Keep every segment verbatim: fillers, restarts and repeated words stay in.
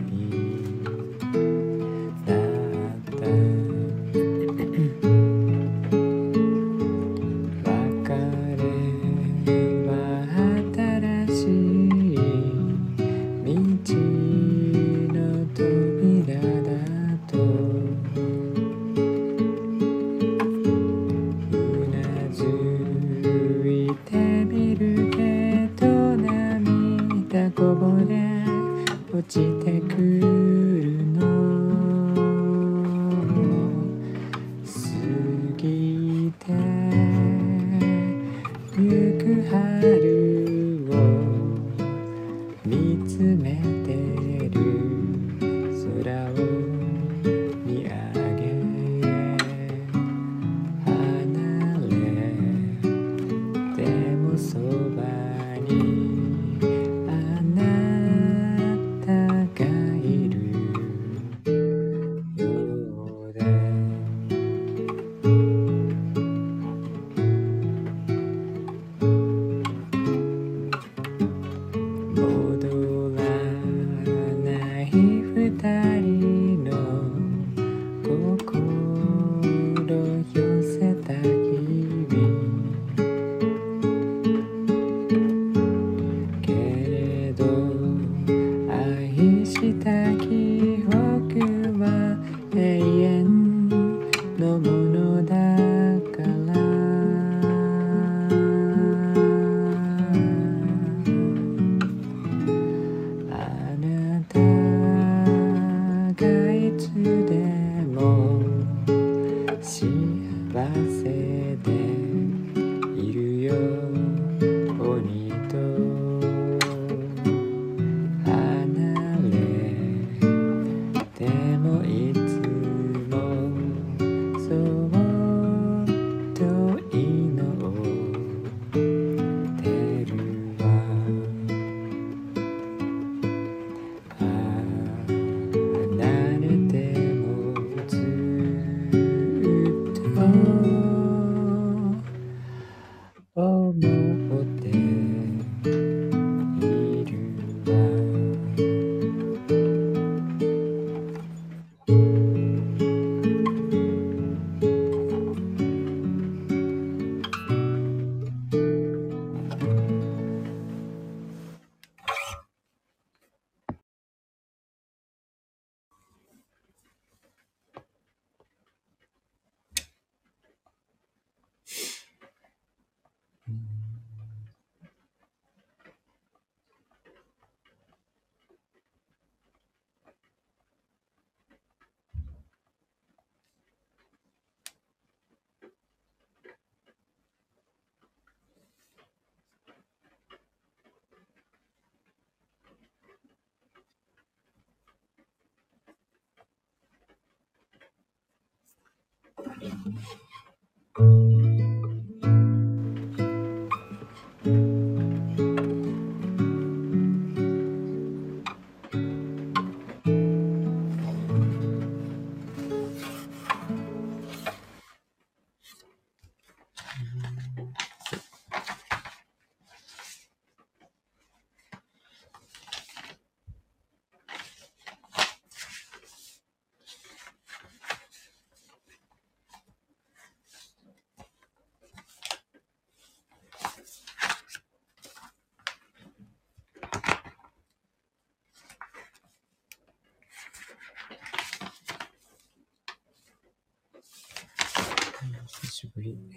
久しぶり。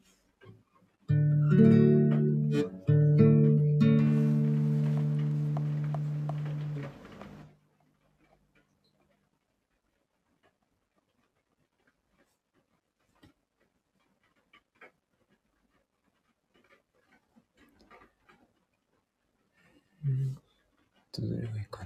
うんと、どれがいいかな。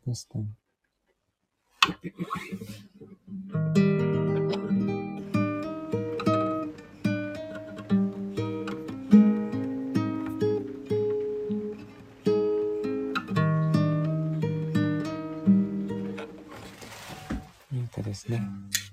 どうしたの？いい歌ですね。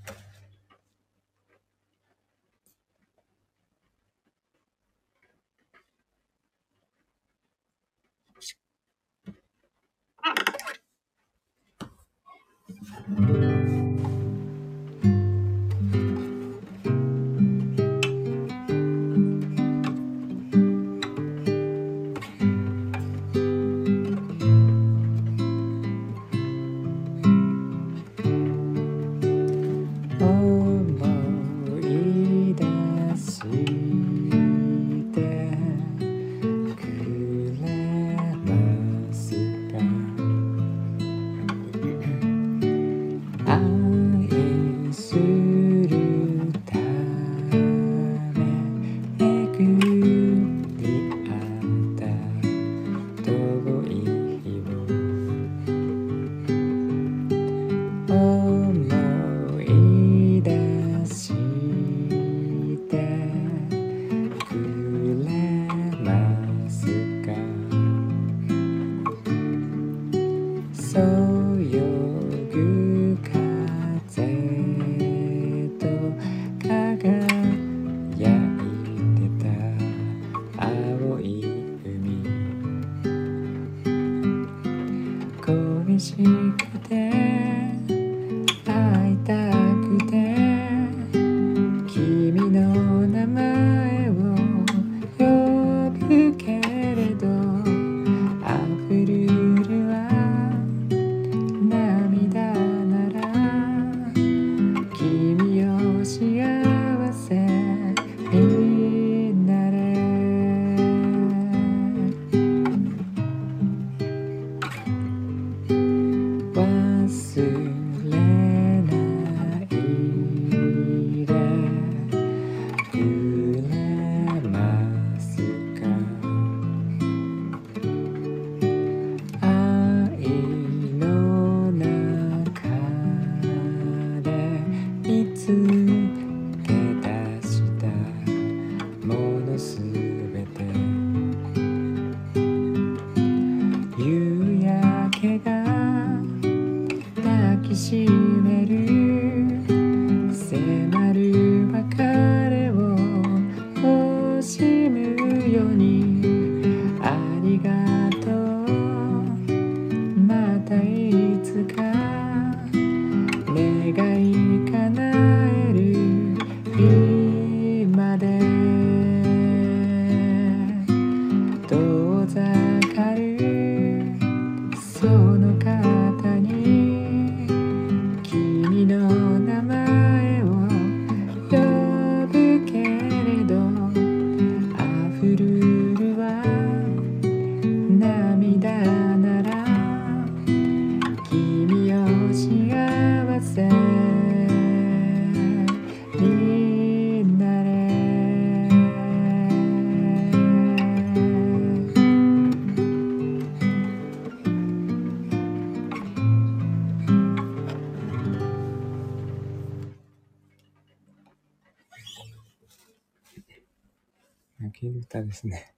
泣き歌ですね。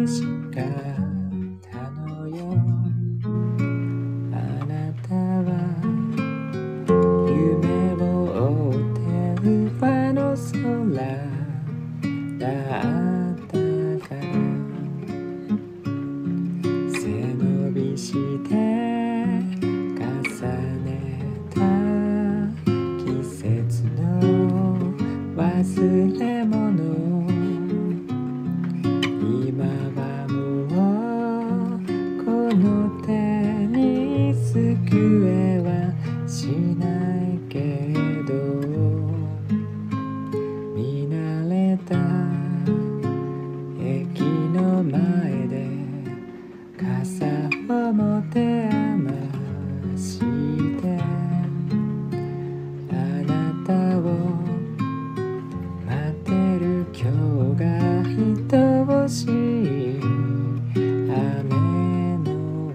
しかったのよ。あなたは夢を追ってる場の空だったから背伸びして重ねた季節の忘れ物今はもうこの手に救えはしないけど見慣れた駅の前で傘を持て余してあなたを待ってる今日が愛おしい雨の後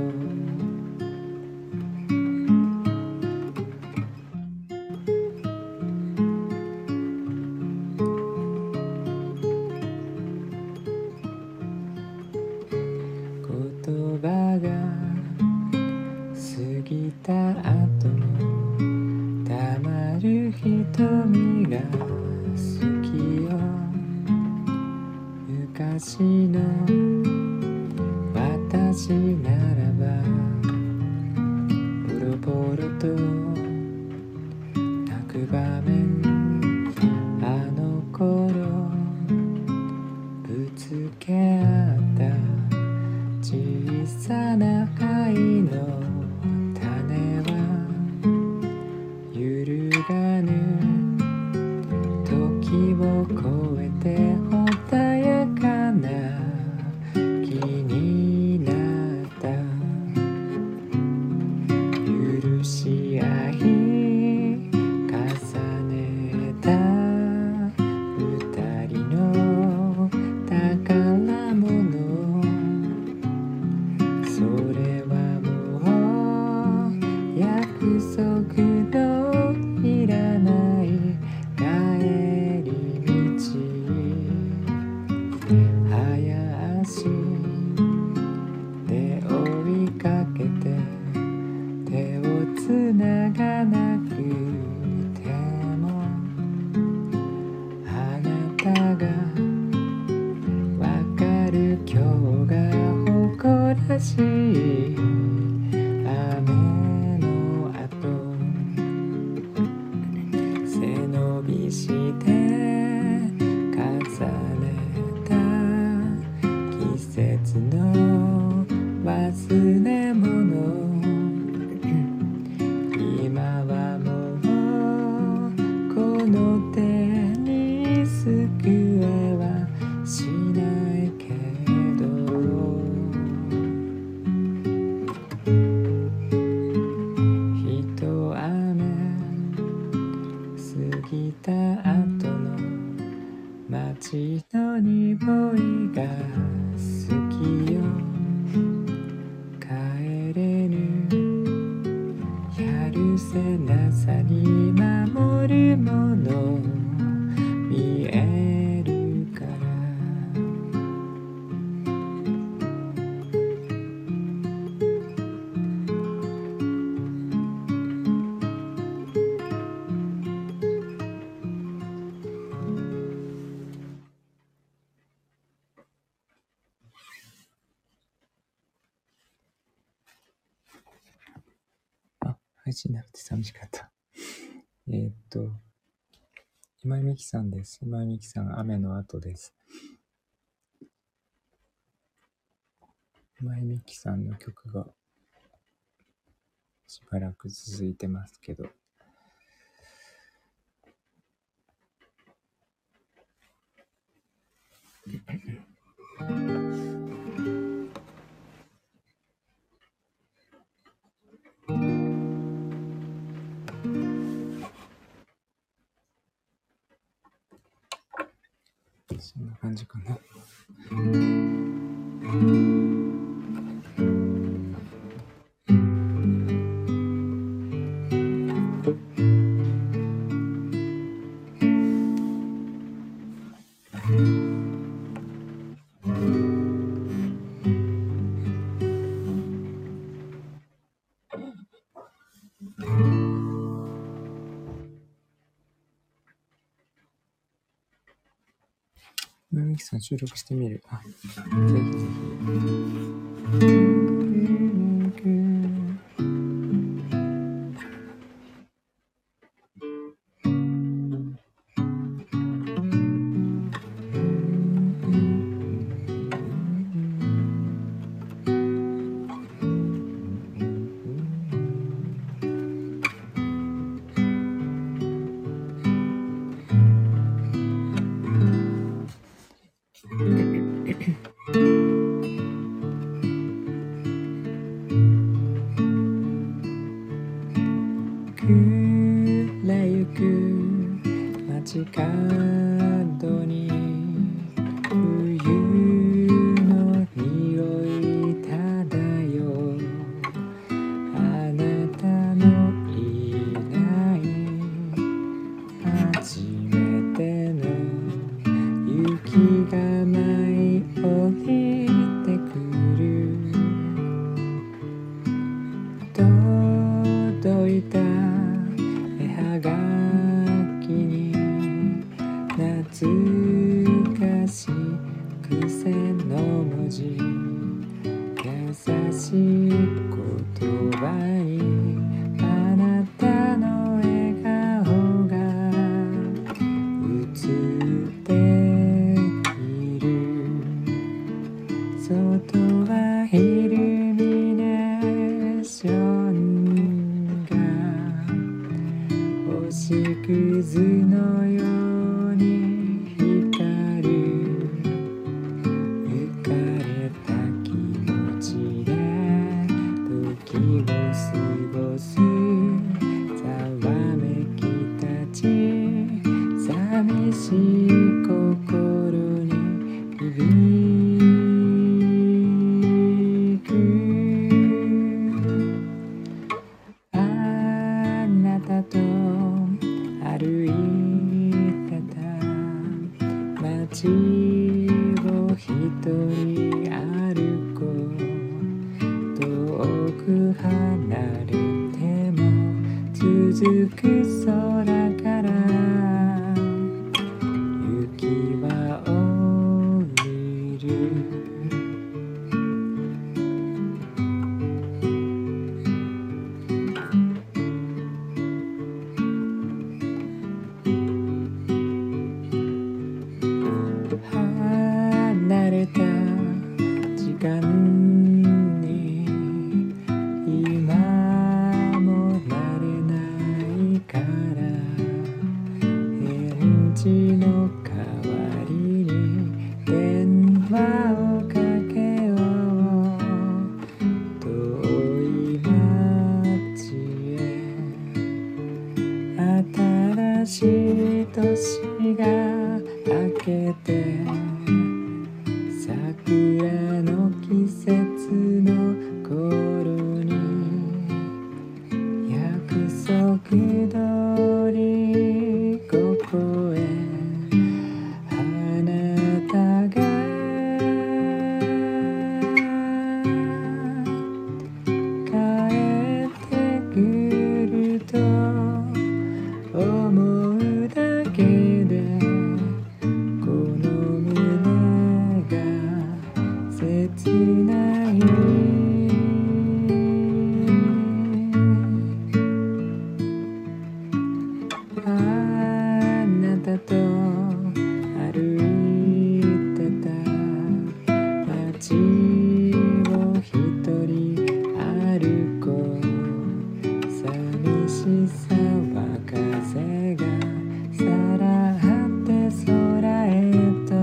言葉が過ぎた後もたまる瞳が好きよ昔の私ならばボロボロと泣く場面あの頃ぶつけ合った小さな愛の種は揺るがぬ時を超えて穏やかな気になった許し合い重ねた二人の宝物それはもう約束のいらない帰り道早足で追いかけて手をつながなくてもあなたがわかる今日が誇らしい雨の後背伸びして重ねた季節の忘れ物今はもうこの手に救えはしないけどひと雨過ぎた後の街の匂いが好きよ帰れぬやるせなさに守るもの見えるから配信なくて寂しかった。えーっと、今井美樹さんです。今井美樹さん、雨の後です。今井美樹さんの曲がしばらく続いてますけど、そんな感じかな。 みきさん収録してみる。あ、ぜひぜひ暮れゆく街角に冬の匂い漂うあなたのいない初めての雪が舞い降りてくる届いた絵はがきに懐かしい癖の文字優しい言葉にあなたの笑顔が映っている外はイルミネーションが星屑のように光る浮かれた気持ちで時を過ごすざわめきたち寂しい心に響くあなたと歩いてた街を一人歩こう遠く離れても続く空から雪は降りる離れた時間に今も慣れないから返事の代わりに電話をかけよう遠い街へ新しい年が明けて桜の季節の頃に約束通りここへあなたが帰ってくると思うだけでこの胸が切ないあなたと歩いてた街を一人歩こう寂しさは風がさらって空へと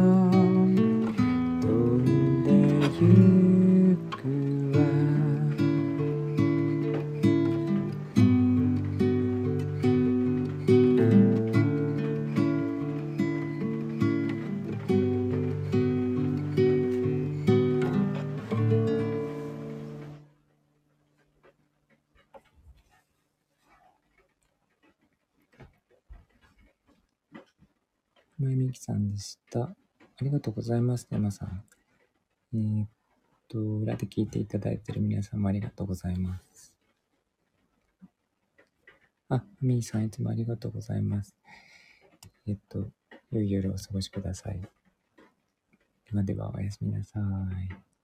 飛んでゆくわまゆみきさんでした。ありがとうございます、ねまさん。えー、っと、裏で聞いていただいている皆さんもありがとうございます。あ、みーさんいつもありがとうございます。えっと、良い夜をお過ごしください。 ではではおやすみなさい。